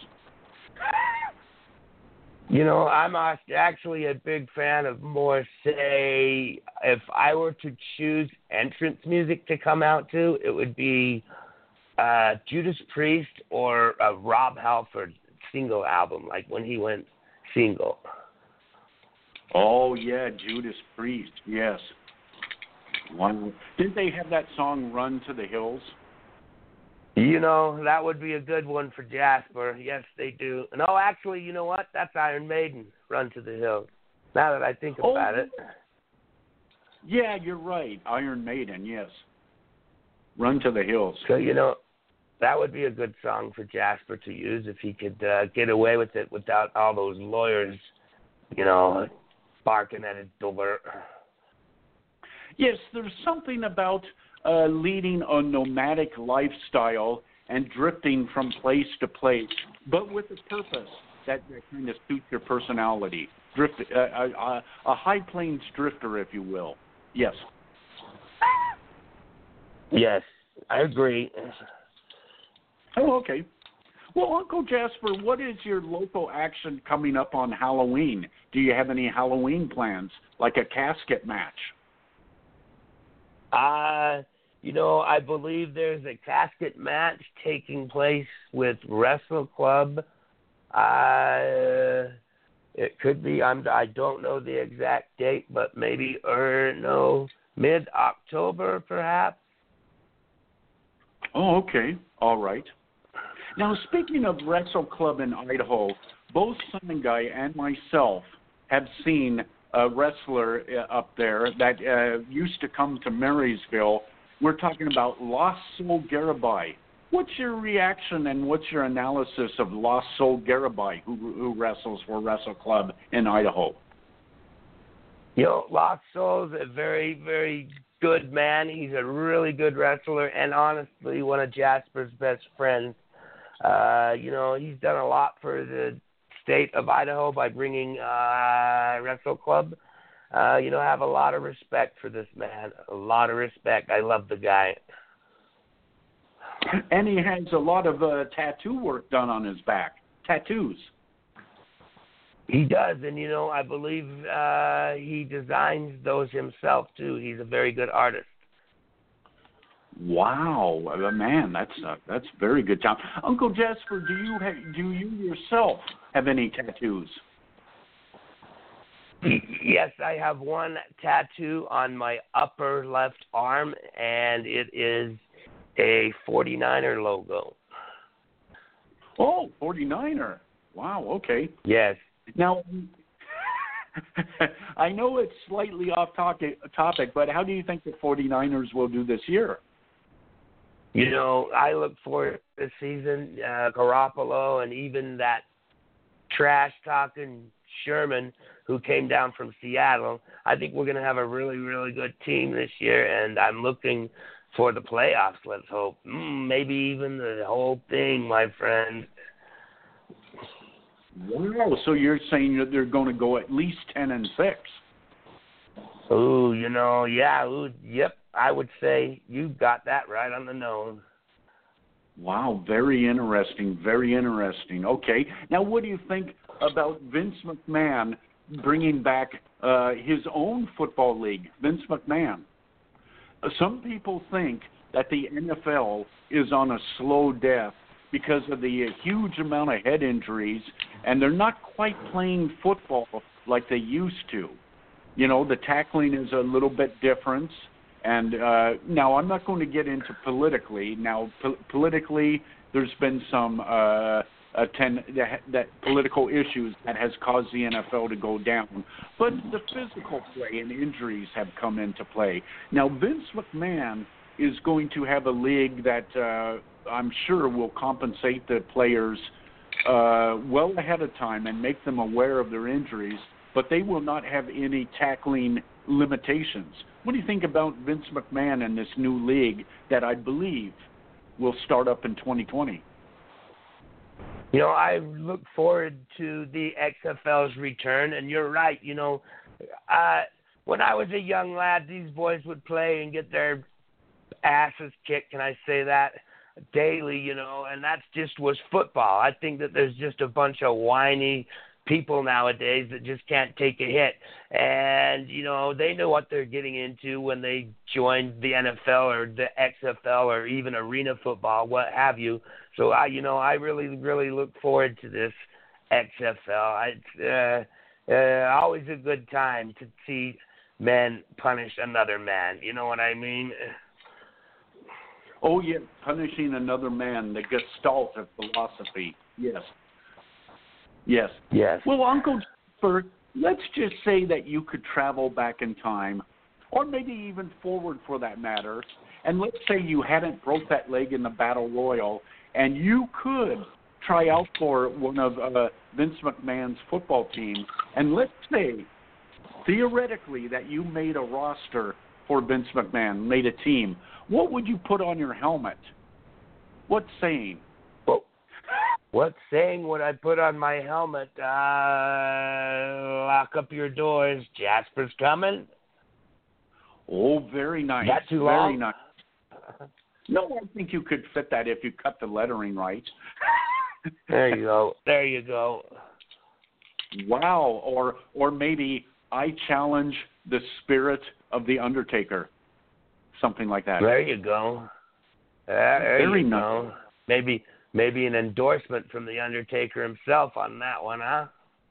You know, I'm actually a big fan of more, say, if I were to choose entrance music to come out to, it would be uh, Judas Priest or a Rob Halford single album, like when he went single. Oh, yeah, Judas Priest, yes. One. Didn't they have that song, Run to the Hills? You know, that would be a good one for Jasper. Yes, they do. No, actually, you know what? That's Iron Maiden, Run to the Hills. Now that I think about oh, it. Yeah, you're right. Iron Maiden, yes. Run to the Hills. So, you know, that would be a good song for Jasper to use if he could uh, get away with it without all those lawyers, you know, barking at his door. Yes, there's something about uh, leading a nomadic lifestyle and drifting from place to place, but with a purpose that, that kind of suits your personality. Drift, uh, a, a high plains drifter, if you will. Yes. Yes, I agree. Oh, okay. Well, Uncle Jasper, what is your local action coming up on Halloween? Do you have any Halloween plans, like a casket match? Uh, you know, I believe there's a casket match taking place with Wrestle Club. Uh, it could be, I'm, I don't know the exact date, but maybe, or no, mid-October, perhaps. Oh, okay. All right. Now, speaking of Wrestle Club in Idaho, both Sun Guy and myself have seen a wrestler uh, up there that uh, used to come to Marysville. We're talking about Lost Soul Garabai. What's your reaction and what's your analysis of Lost Soul Garabai, who, who wrestles for Wrestle Club in Idaho? You know, Lost Soul's a very, very good man. He's a really good wrestler and honestly one of Jasper's best friends. Uh, you know, he's done a lot for the state of Idaho by bringing uh, Wrestle Club. Uh, you know, I have a lot of respect for this man. A lot of respect. I love the guy. And he has a lot of uh, tattoo work done on his back. Tattoos. He does, and you know, I believe uh, he designs those himself too. He's a very good artist. Wow, uh, man, that's uh, that's very good job. Uncle Jasper, do you ha- do you yourself have any tattoos? Yes, I have one tattoo on my upper left arm, and it is a forty-niner logo. Oh, forty-niner. Wow, okay. Yes. Now, I know it's slightly off topic, topic, but how do you think the forty-niners will do this year? You know, I look forward to this season, uh, Garoppolo, and even that trash-talking Sherman who came down from Seattle. I think we're going to have a really, really good team this year, and I'm looking for the playoffs, let's hope. Mm, maybe even the whole thing, my friend. Wow, so you're saying that they're going to go at least ten and six? Ooh, you know, yeah, ooh, yep. I would say you got that right on the nose. Wow, very interesting, very interesting. Okay, now what do you think about Vince McMahon bringing back uh, his own football league, Vince McMahon? Uh, some people think that the N F L is on a slow death because of the uh, huge amount of head injuries, and they're not quite playing football like they used to. You know, the tackling is a little bit different. And uh, now I'm not going to get into politically. Now, po- politically, there's been some uh, attend- that, that political issues that has caused the N F L to go down. But the physical play and injuries have come into play. Now, Vince McMahon is going to have a league that uh, I'm sure will compensate the players uh, well ahead of time and make them aware of their injuries, but they will not have any tackling limitations. What do you think about Vince McMahon and this new league that I believe will start up in twenty twenty? You know, I look forward to the X F L's return, and you're right. You know, uh, when I was a young lad, these boys would play and get their asses kicked, can I say that, daily, you know, and that just was football. I think that there's just a bunch of whiny people nowadays that just can't take a hit. And, you know, they know what they're getting into when they joined the N F L or the X F L or even arena football, what have you. So, I, you know, I really, really look forward to this X F L. It's uh, uh, always a good time to see men punish another man. You know what I mean? Oh, yeah, punishing another man, the gestalt of philosophy. Yes. Yes. Yes. Well, Uncle Jasper, let's just say that you could travel back in time, or maybe even forward for that matter, and let's say you hadn't broke that leg in the Battle Royal, and you could try out for one of uh, Vince McMahon's football teams, and let's say, theoretically, that you made a roster for Vince McMahon, made a team. What would you put on your helmet? What saying? Well, what saying would I put on my helmet? Uh, lock up your doors. Jasper's coming. Oh, very nice. That too very long? nice. No, I think you could fit that if you cut the lettering right. There you go. There you go. Wow. Or or maybe I challenge the spirit of the Undertaker. Something like that. There you go. Uh, there Very you nice. go. Maybe maybe an endorsement from the Undertaker himself on that one, huh?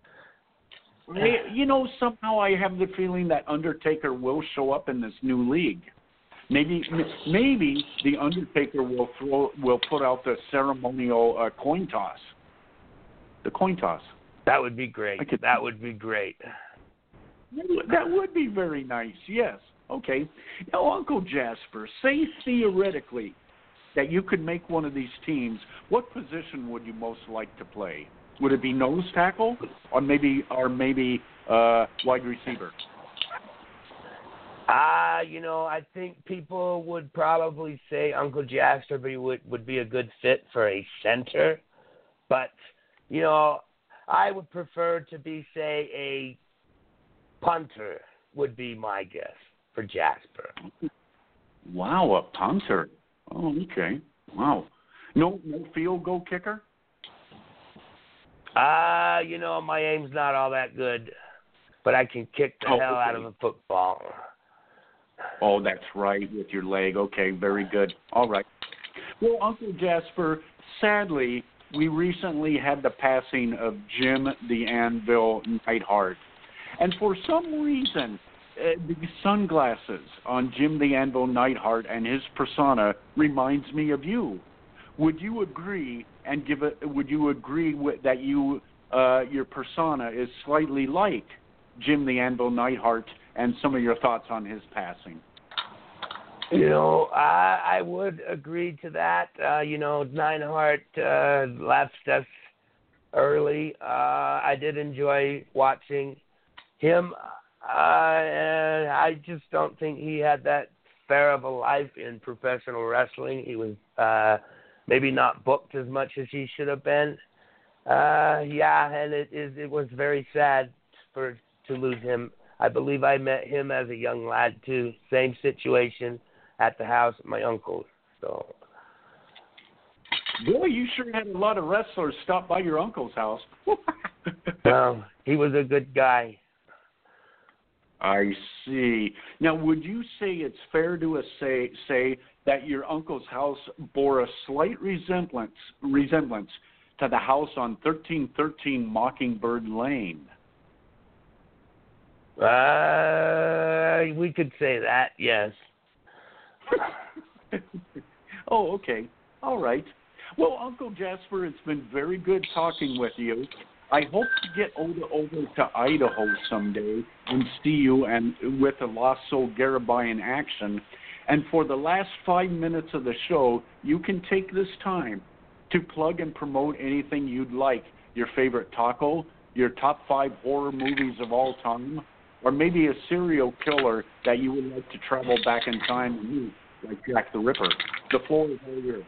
You know, somehow I have the feeling that Undertaker will show up in this new league. Maybe maybe the Undertaker will throw will put out the ceremonial uh, coin toss. The coin toss. That would be great. Could, that would be great. That would be very nice, yes. Okay. Now, Uncle Jasper, say theoretically that you could make one of these teams, what position would you most like to play? Would it be nose tackle or maybe or maybe uh, wide receiver? Ah, uh, you know, I think people would probably say Uncle Jasper would, would be a good fit for a center. But, you know, I would prefer to be, say, a punter would be my guess for Jasper. Wow, a punter. Oh, okay. Wow. No, no field goal kicker? Ah, uh, you know, my aim's not all that good, but I can kick the oh, hell okay. out of a football. Oh, that's right, with your leg. Okay, very good. All right. Well, Uncle Jasper, sadly, we recently had the passing of Jim the Anvil Neidhart. And for some reason, uh, the sunglasses on Jim the Anvil Neidhart and his persona reminds me of you. Would you agree and give it? Would you agree with, that you uh, your persona is slightly like Jim the Anvil Neidhart, and some of your thoughts on his passing? You know, I, I would agree to that. Uh, you know, Neidhart uh, left us early. Uh, I did enjoy watching him. Uh, and I just don't think he had that fair of a life in professional wrestling. He was uh, maybe not booked as much as he should have been. Uh, yeah, and it is. It was very sad for to lose him. I believe I met him as a young lad too. Same situation at the house of my uncle's. So, boy, you sure had a lot of wrestlers stop by your uncle's house. well, he was a good guy. I see. Now, would you say it's fair to uh, say say that your uncle's house bore a slight resemblance resemblance to the house on thirteen thirteen Mockingbird Lane? Uh, we could say that, yes. Oh, okay. All right. Well, Uncle Jasper, it's been very good talking with you. I hope to get over, over to Idaho someday and see you and with the Lost Soul Garibai in action. And for the last five minutes of the show, you can take this time to plug and promote anything you'd like. Your favorite taco, your top five horror movies of all time, or maybe a serial killer that you would like to travel back in time and meet, like Jack the Ripper. The floor is all yours.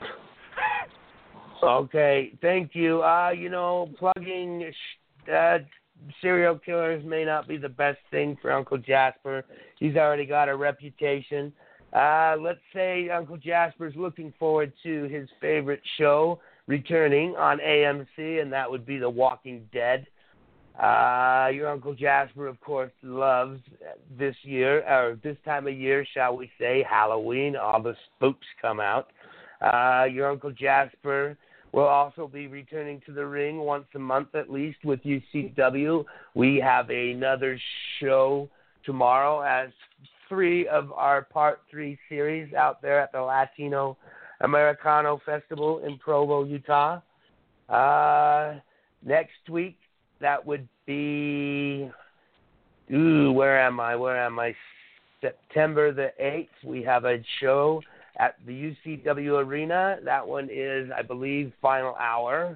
Okay, thank you. Uh, you know, plugging uh, serial killers may not be the best thing for Uncle Jasper. He's already got a reputation. Uh, let's say Uncle Jasper's looking forward to his favorite show returning on A M C, and that would be The Walking Dead. Uh, your Uncle Jasper, of course, loves this year, or this time of year, shall we say, Halloween. All the spooks come out. Uh, your Uncle Jasper will also be returning to the ring once a month at least with U C W. We have another show tomorrow as three of our part three series out there at the Latino Americano Festival in Provo, Utah. Uh, next week, that would be, ooh, where am I? Where am I? September the eighth, we have a show at the U C W Arena. That one is, I believe, Final Hour.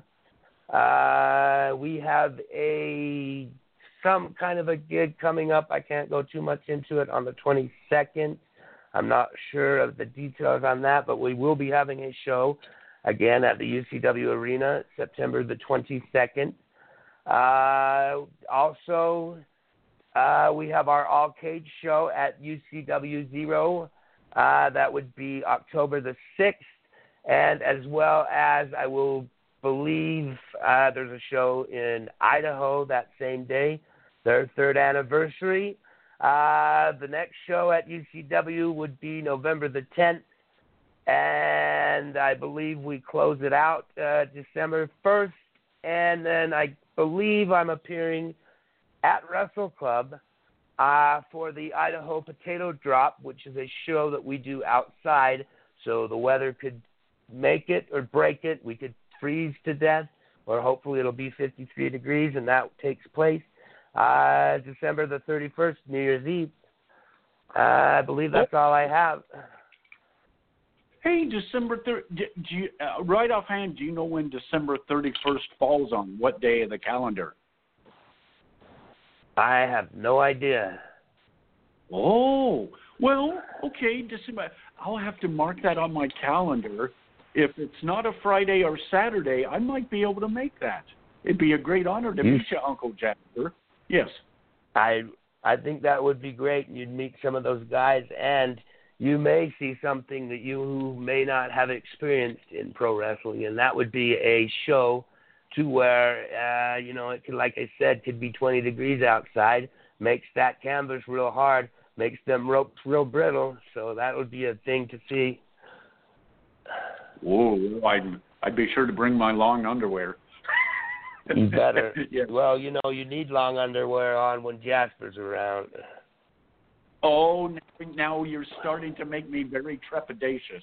Uh, we have a some kind of a gig coming up. I can't go too much into it on the twenty-second. I'm not sure of the details on that, but we will be having a show again at the U C W Arena, September the twenty-second. Uh, also, uh, we have our All Cage show at U C W Zero. Uh, that would be October the sixth. And as well as, I will believe, uh, there's a show in Idaho that same day, their third anniversary. Uh, the next show at U C W would be November the tenth. And I believe we close it out uh, December first. And then I believe I'm appearing at Wrestle Club uh, for the Idaho Potato Drop, which is a show that we do outside, so the weather could make it or break it. We could freeze to death, or hopefully it'll be fifty-three degrees, and that takes place uh, December the thirty-first, New Year's Eve. Uh, I believe that's all I have. Hey, December third. Do you, uh, right offhand, do you know when December thirty-first falls on? What day of the calendar? I have no idea. Oh, well, okay, December. I'll have to mark that on my calendar. If it's not a Friday or Saturday, I might be able to make that. It'd be a great honor to Mm. meet you, Uncle Jasper. Yes. I I think that would be great. You'd meet some of those guys, and you may see something that you may not have experienced in pro wrestling, and that would be a show to where, uh, you know, it could, like I said, could be twenty degrees outside, makes that canvas real hard, makes them ropes real brittle, so that would be a thing to see. Whoa, I'd, I'd be sure to bring my long underwear. You better. Yes. Well, you know, you need long underwear on when Jasper's around. Oh, now you're starting to make me very trepidatious.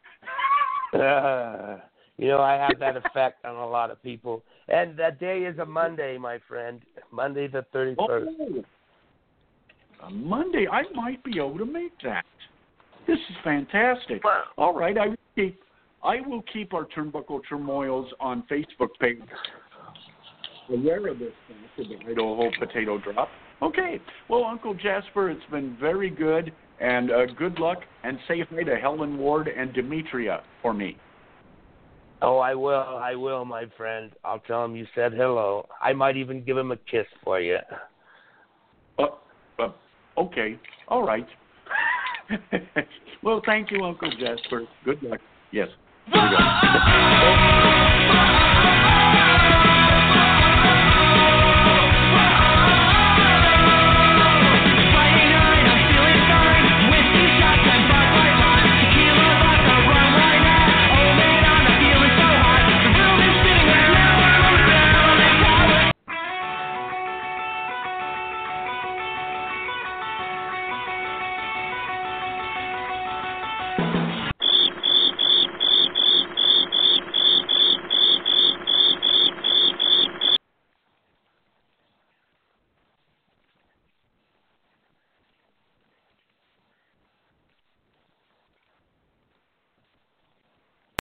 Uh, you know, I have that effect on a lot of people. And that day is a Monday, my friend. Monday the thirty-first. Oh, a Monday. I might be able to make that. This is fantastic. Wow. All right, I will keep, I will keep our Turnbuckle Turmoils on Facebook page aware of this thing, the Idaho Potato Drop. Okay. Well, Uncle Jasper, it's been very good, and uh, good luck, and say hi to Helen Ward and Demetria for me. Oh, I will. I will, my friend. I'll tell him you said hello. I might even give him a kiss for you. Uh, uh, okay. All right. Well, thank you, Uncle Jasper. Good luck. Yes. Here we go.